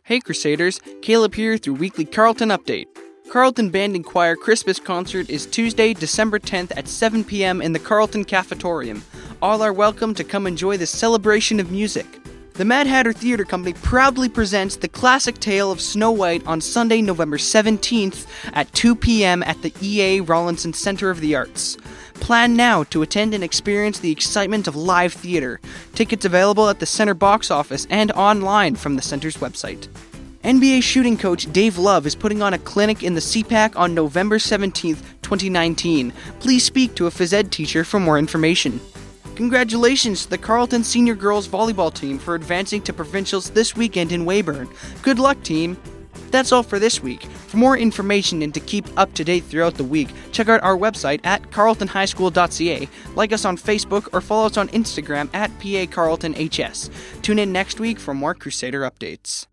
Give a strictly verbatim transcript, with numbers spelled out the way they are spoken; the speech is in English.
Hey Crusaders, Caleb here through Weekly Carleton Update. Carleton Band and Choir Christmas Concert is Tuesday, December tenth at seven p.m. in the Carleton Cafetorium. All are welcome to come enjoy this celebration of music. The Mad Hatter Theatre Company proudly presents the classic tale of Snow White on Sunday, November seventeenth at two p.m. at the E A Rawlinson Center of the Arts. Plan now to attend and experience the excitement of live theater. Tickets available at the center box office and online from the center's website. N B A shooting coach Dave Love is putting on a clinic in the C PAC on November seventeenth, twenty nineteen. Please speak to a phys ed teacher for more information. Congratulations to the Carleton Senior Girls Volleyball team for advancing to provincials this weekend in Weyburn. Good luck, team! That's all for this week. For more information and to keep up to date throughout the week, check out our website at carleton high school dot c a, like us on Facebook, or follow us on Instagram at P A Carleton H S. Tune in next week for more Crusader updates.